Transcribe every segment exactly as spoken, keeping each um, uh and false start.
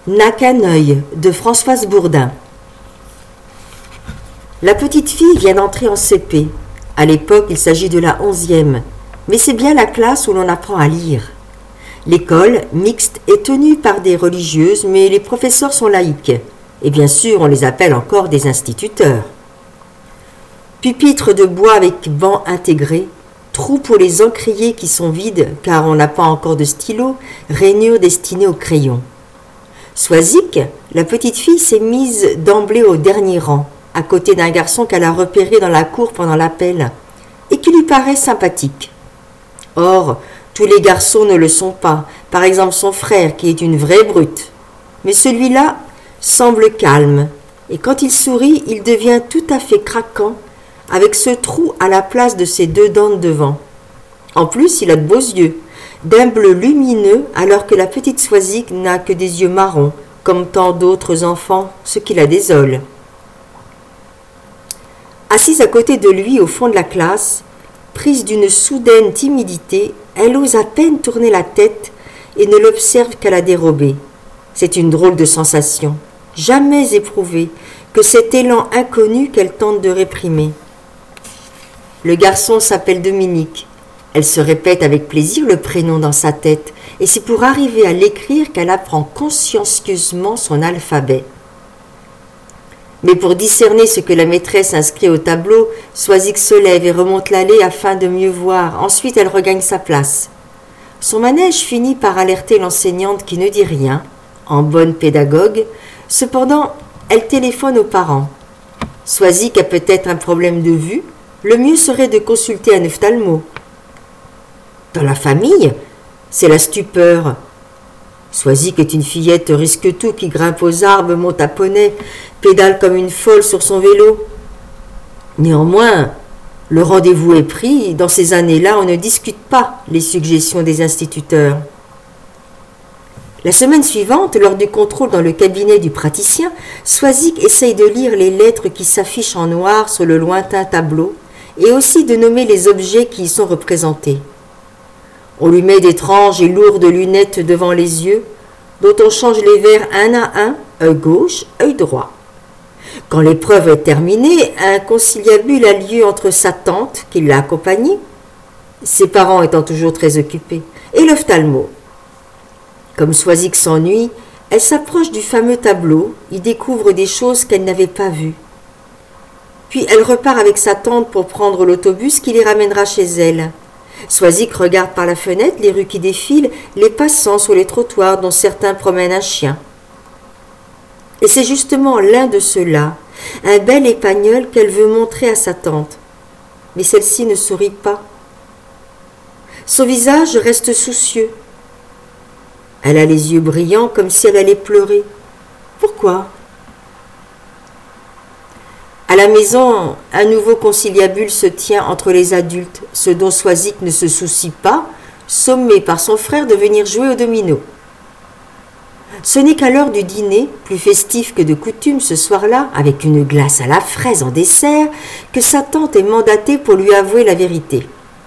N'a qu'un œil de Françoise Bourdin. La petite fille vient d'entrer en C P. À l'époque, il s'agit de la onzième, mais c'est bien la classe où l'on apprend à lire. L'école, mixte, est tenue par des religieuses, mais les professeurs sont laïcs. Et bien sûr, on les appelle encore des instituteurs. Pupitre de bois avec banc intégré, trou pour les encriers qui sont vides car on n'a pas encore de stylo, rainures destinées aux crayons. Swazik, la petite fille, s'est mise d'emblée au dernier rang, à côté d'un garçon qu'elle a repéré dans la cour pendant l'appel, et qui lui paraît sympathique. Or, tous les garçons ne le sont pas, par exemple son frère qui est une vraie brute. Mais celui-là semble calme, et quand il sourit, il devient tout à fait craquant, avec ce trou à la place de ses deux dents de devant. En plus, il a de beaux yeux, d'un bleu lumineux, alors que la petite Swazik n'a que des yeux marrons, comme tant d'autres enfants, ce qui la désole. Assise à côté de lui au fond de la classe, prise d'une soudaine timidité, elle ose à peine tourner la tête et ne l'observe qu'à la dérobée. C'est une drôle de sensation, jamais éprouvée, que cet élan inconnu qu'elle tente de réprimer. Le garçon s'appelle Dominique. Elle se répète avec plaisir le prénom dans sa tête, et c'est pour arriver à l'écrire qu'elle apprend consciencieusement son alphabet. Mais pour discerner ce que la maîtresse inscrit au tableau, Swazik se lève et remonte l'allée afin de mieux voir. Ensuite, elle regagne sa place. Son manège finit par alerter l'enseignante qui ne dit rien, en bonne pédagogue. Cependant, elle téléphone aux parents. Swazik a peut-être un problème de vue. Le mieux serait de consulter un ophtalmo. Dans la famille, c'est la stupeur. Swazik est une fillette risque-tout qui grimpe aux arbres, monte à poney, pédale comme une folle sur son vélo. Néanmoins, le rendez-vous est pris. Dans ces années-là, on ne discute pas les suggestions des instituteurs. La semaine suivante, lors du contrôle dans le cabinet du praticien, Swazik essaye de lire les lettres qui s'affichent en noir sur le lointain tableau et aussi de nommer les objets qui y sont représentés. On lui met d'étranges et lourdes lunettes devant les yeux, dont on change les verres un à un, œil gauche, œil droit. Quand l'épreuve est terminée, un conciliabule a lieu entre sa tante, qui l'a accompagnée, ses parents étant toujours très occupés, et l'ophtalmo. Comme Swazik s'ennuie, elle s'approche du fameux tableau, y découvre des choses qu'elle n'avait pas vues. Puis elle repart avec sa tante pour prendre l'autobus qui les ramènera chez elle. Swazik regarde par la fenêtre les rues qui défilent, les passants sur les trottoirs dont certains promènent un chien. Et c'est justement l'un de ceux-là, un bel épagnol qu'elle veut montrer à sa tante. Mais celle-ci ne sourit pas. Son visage reste soucieux. Elle a les yeux brillants comme si elle allait pleurer. Pourquoi ? À la maison, un nouveau conciliabule se tient entre les adultes, ce dont Swazik ne se soucie pas, sommé par son frère de venir jouer au domino. Ce n'est qu'à l'heure du dîner, plus festif que de coutume ce soir-là, avec une glace à la fraise en dessert, que sa tante est mandatée pour lui avouer la vérité.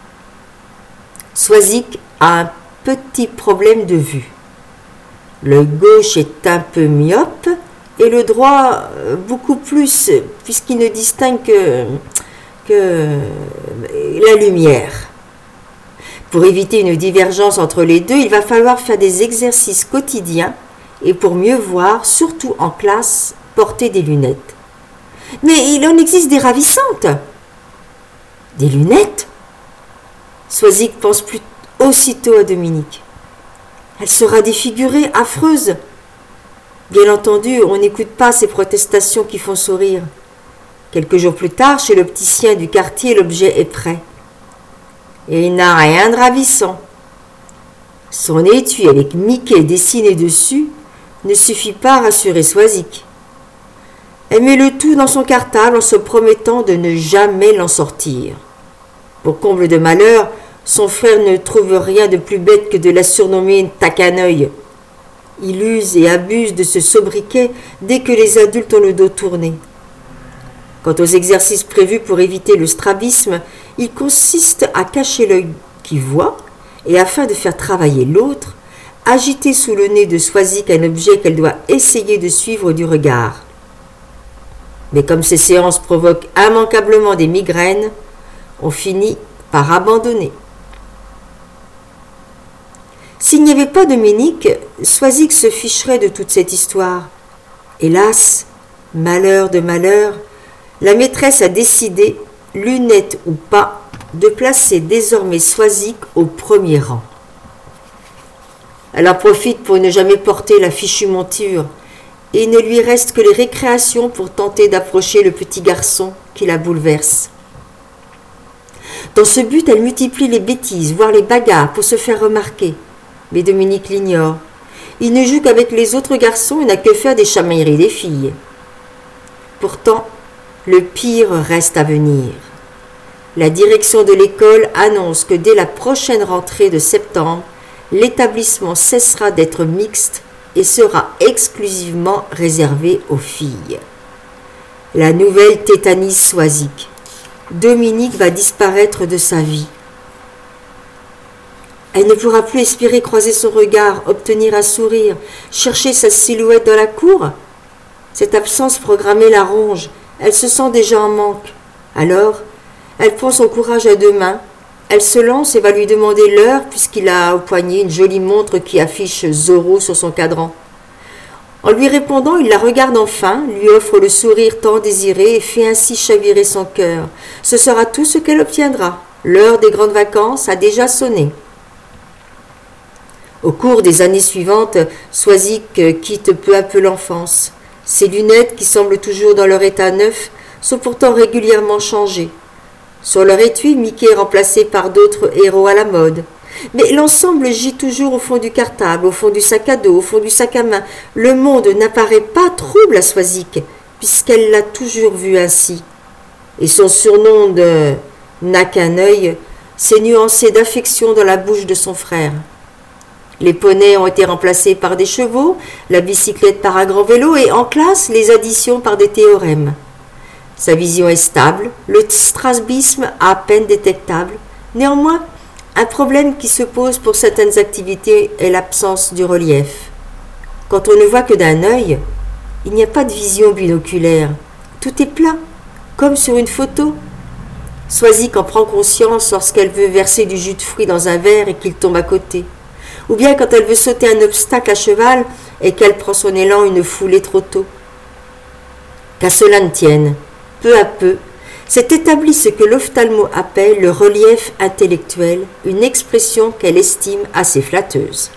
Swazik a un petit problème de vue. L'œil gauche est un peu myope, et le droit beaucoup plus, puisqu'il ne distingue que, que la lumière. Pour éviter une divergence entre les deux, il va falloir faire des exercices quotidiens et pour mieux voir, surtout en classe, porter des lunettes. Mais il en existe des ravissantes. Des lunettes ? Swazik pense plus aussitôt à Dominique. Elle sera défigurée, affreuse. Bien entendu, on n'écoute pas ces protestations qui font sourire. Quelques jours plus tard, chez l'opticien du quartier, l'objet est prêt. Et il n'a rien de ravissant. Son étui avec Mickey dessiné dessus ne suffit pas à rassurer Swazik. Elle met le tout dans son cartable en se promettant de ne jamais l'en sortir. Pour comble de malheur, son frère ne trouve rien de plus bête que de la surnommer tacaneuil. Il use et abuse de ce sobriquet dès que les adultes ont le dos tourné. Quant aux exercices prévus pour éviter le strabisme, il consiste à cacher l'œil qui voit et afin de faire travailler l'autre, agiter sous le nez de Swazik un objet qu'elle doit essayer de suivre du regard. Mais comme ces séances provoquent immanquablement des migraines, on finit par abandonner. S'il n'y avait pas Dominique, Swazik se ficherait de toute cette histoire. Hélas, malheur de malheur, la maîtresse a décidé, lunette ou pas, de placer désormais Swazik au premier rang. Elle en profite pour ne jamais porter la fichue monture, et il ne lui reste que les récréations pour tenter d'approcher le petit garçon qui la bouleverse. Dans ce but, elle multiplie les bêtises, voire les bagarres pour se faire remarquer. Mais Dominique l'ignore. Il ne joue qu'avec les autres garçons et n'a que faire des chamailleries des filles. Pourtant, le pire reste à venir. La direction de l'école annonce que dès la prochaine rentrée de septembre, l'établissement cessera d'être mixte et sera exclusivement réservé aux filles. La nouvelle tétanise Swazik. Dominique va disparaître de sa vie. Elle ne pourra plus espérer croiser son regard, obtenir un sourire, chercher sa silhouette dans la cour. Cette absence programmée la ronge, elle se sent déjà en manque. Alors, elle prend son courage à deux mains, elle se lance et va lui demander l'heure puisqu'il a au poignet une jolie montre qui affiche Zorro sur son cadran. En lui répondant, il la regarde enfin, lui offre le sourire tant désiré et fait ainsi chavirer son cœur. Ce sera tout ce qu'elle obtiendra. L'heure des grandes vacances a déjà sonné. Au cours des années suivantes, Swazik quitte peu à peu l'enfance. Ses lunettes, qui semblent toujours dans leur état neuf, sont pourtant régulièrement changées. Sur leur étui, Mickey est remplacé par d'autres héros à la mode. Mais l'ensemble gît toujours au fond du cartable, au fond du sac à dos, au fond du sac à main. Le monde n'apparaît pas trouble à Swazik, puisqu'elle l'a toujours vu ainsi. Et son surnom de « n'a qu'un œil » s'est nuancé d'affection dans la bouche de son frère. Les poneys ont été remplacés par des chevaux, la bicyclette par un grand vélo et en classe, les additions par des théorèmes. Sa vision est stable, le strabisme à peine détectable. Néanmoins, un problème qui se pose pour certaines activités est l'absence du relief. Quand on ne voit que d'un œil, il n'y a pas de vision binoculaire. Tout est plat, comme sur une photo. Swazik en prend conscience lorsqu'elle veut verser du jus de fruits dans un verre et qu'il tombe à côté. Ou bien quand elle veut sauter un obstacle à cheval et qu'elle prend son élan une foulée trop tôt. Qu'à cela ne tienne, peu à peu, s'est établi ce que l'ophtalmo appelle le relief intellectuel, une expression qu'elle estime assez flatteuse.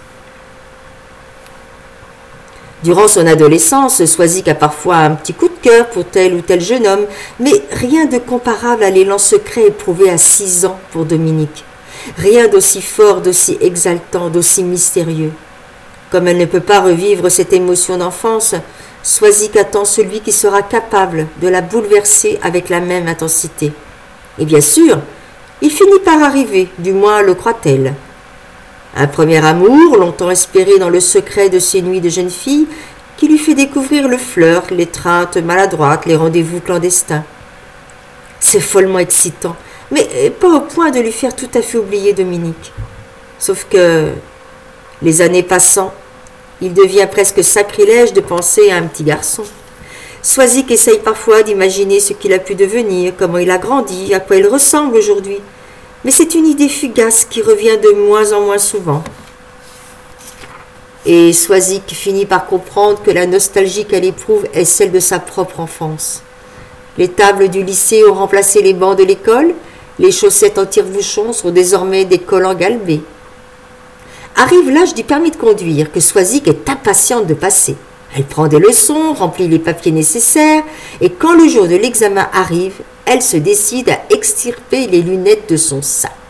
Durant son adolescence, Swazik a parfois un petit coup de cœur pour tel ou tel jeune homme, mais rien de comparable à l'élan secret éprouvé à six ans pour Dominique. Rien d'aussi fort, d'aussi exaltant, d'aussi mystérieux. Comme elle ne peut pas revivre cette émotion d'enfance, Swazik attend celui qui sera capable de la bouleverser avec la même intensité. Et bien sûr, il finit par arriver, du moins le croit-elle. Un premier amour, longtemps espéré dans le secret de ses nuits de jeune fille, qui lui fait découvrir le flirt, l'étreinte maladroite, les rendez-vous clandestins. C'est follement excitant, mais pas au point de lui faire tout à fait oublier Dominique. Sauf que, les années passant, il devient presque sacrilège de penser à un petit garçon. Swazik essaye parfois d'imaginer ce qu'il a pu devenir, comment il a grandi, à quoi il ressemble aujourd'hui. Mais c'est une idée fugace qui revient de moins en moins souvent. Et Swazik finit par comprendre que la nostalgie qu'elle éprouve est celle de sa propre enfance. Les tables du lycée ont remplacé les bancs de l'école, les chaussettes en tire-bouchon sont désormais des collants galbés. Arrive l'âge du permis de conduire que Swazik est impatiente de passer. Elle prend des leçons, remplit les papiers nécessaires et quand le jour de l'examen arrive, elle se décide à extirper les lunettes de son sac.